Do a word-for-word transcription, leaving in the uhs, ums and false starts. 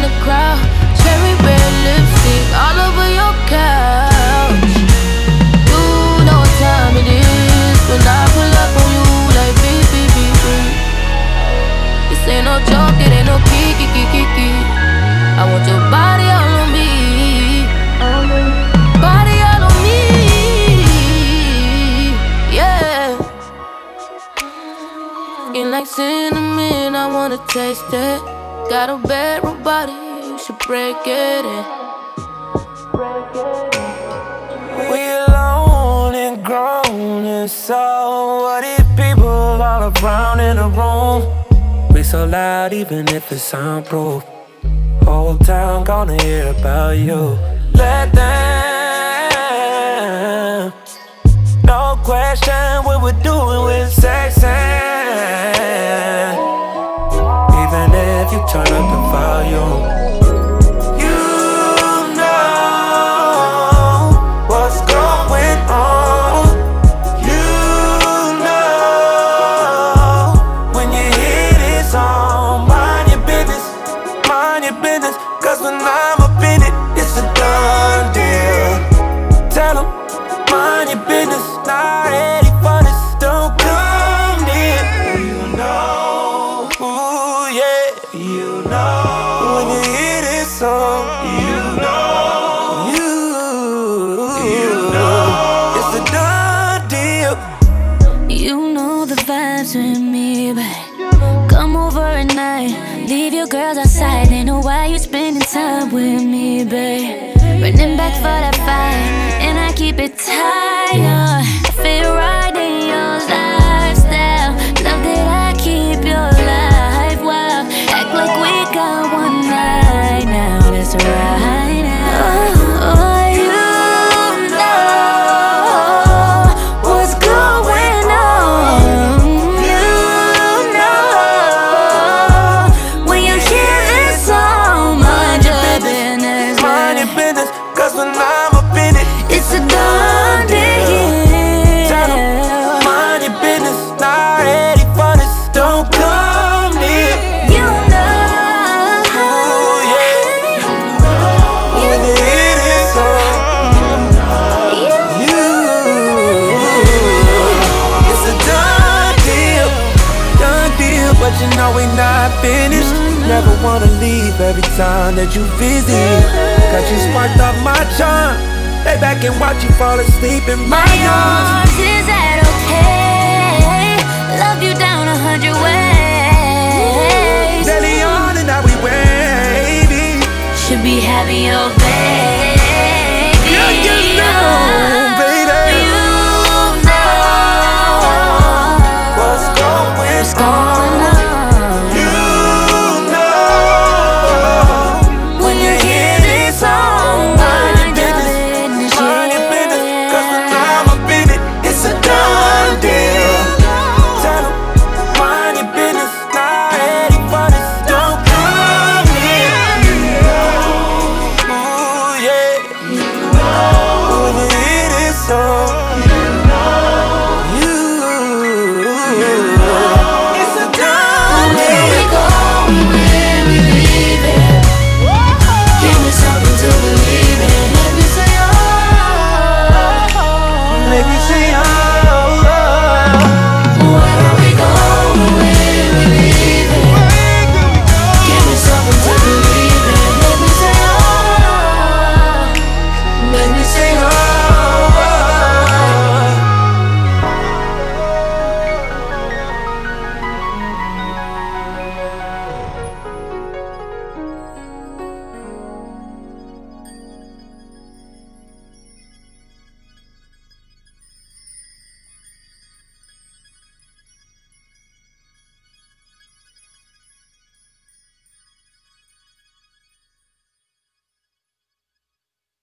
the crowd. Cherry red lipstick all over your couch. You know what time it is when I pull up on you like beep, beep, beep, beep. This ain't no joke, it ain't no kiki, kiki, kiki. I want your body all on me, body all on me, yeah. Skin like cinnamon, I wanna taste it. Got a bedroom body, you should break it in. We alone and grown, and so what if people all around in the room? We so loud even if it's soundproof. Whole town gonna hear about you. Let them. No question what we're doing with sexing. Even if you turn up the volume, you know what's going on. You know when you hear this song, mind your business, mind your business. Cause when I'm up in it, it's a done deal. Tell them, mind your business, not ready for this, don't come near. You know, ooh yeah, you know. When you hear this song, you know, you, you know, it's a done deal. You know the vibes with me, babe. Come over at night, leave your girls outside. They know why you spending time with me, babe. Running back for that fight, and I keep it tight, yeah. I fit right in your lifestyle. Love that I keep your life wild. Act like we got one night now, that's right now. Oh, oh, you know what's going on. You know when you hear this song, mind your business, mind your business. Cause when I'm up in it, it's a done deal. tell them, mind your business, not ready for this, don't come near. You know, Ooh, yeah. When you hear this song, you, it's a done deal, done deal. But you know we not finished. Never wanna leave every time that you visit. Got you sparked off my charm. Lay back and watch you fall asleep in my my arms. arms is